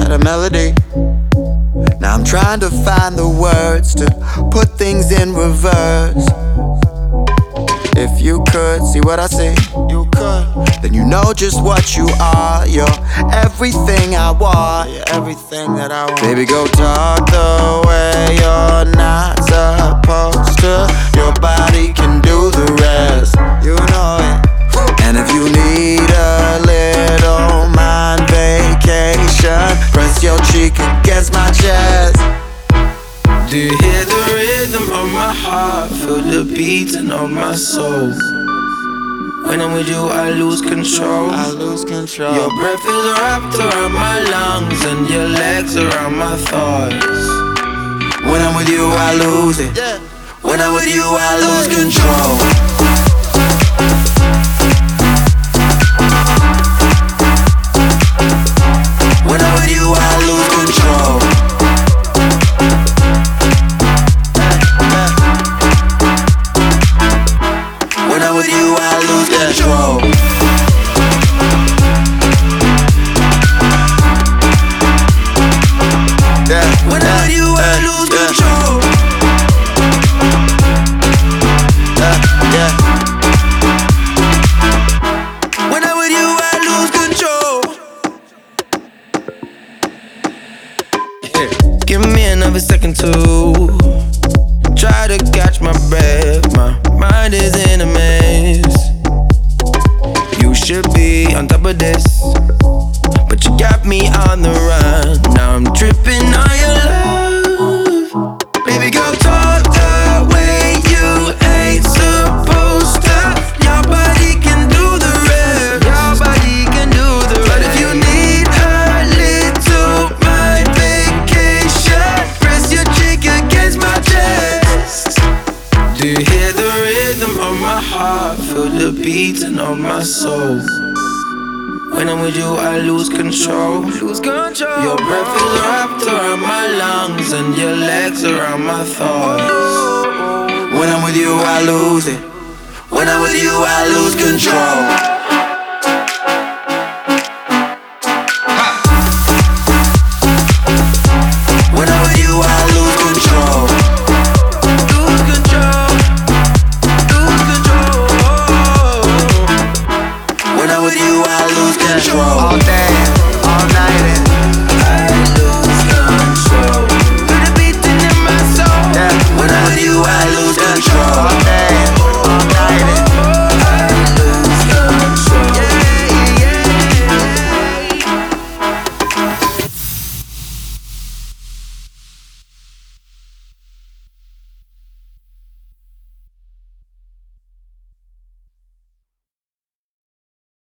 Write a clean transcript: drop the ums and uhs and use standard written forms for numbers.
had a melody. Now I'm trying to find the words to put things in reverse. If you could see what I see, you could. Then you know just what you are. You're everything I want. You're everything that I want. Baby, go talk the way you're not supposed to. Your body can do the rest. You know it. And if you need a little mind vacation, press your cheek against my chest. Do you hear the rhythm of my heart? Feel the beating of my soul. When I'm with you, I lose control. I lose control. Your breath is wrapped around my lungs and your legs around my thighs. When I'm with you, I lose it. When I'm with you, I lose control. When I'm with you, I lose control. When I'm with you, I lose control. When I'm with you, I lose control. When I'm with you, I lose control. Give me another second to try to catch my breath. My mind is in a mess. You should be on top of this, but you got me on the run. Now I'm tripping on your love. Baby girl, talk the way you ain't supposed to. Your body can do the rest. Your body can do the rest. But if you need a little mind vacation, press your cheek against my chest. Do you hear the rhythm of my heart? Feel the beating of my soul. When I'm with you, I lose control. Your breath is wrapped around my lungs and your legs around my thighs. When I'm with you, I lose it. When I'm with you, I lose control. When I'm with you, I lose control. Lose control. Lose control. When I'm with you, I lose control. All day, all night, I lose control. With a beating in my soul. When I'm with you, I lose control.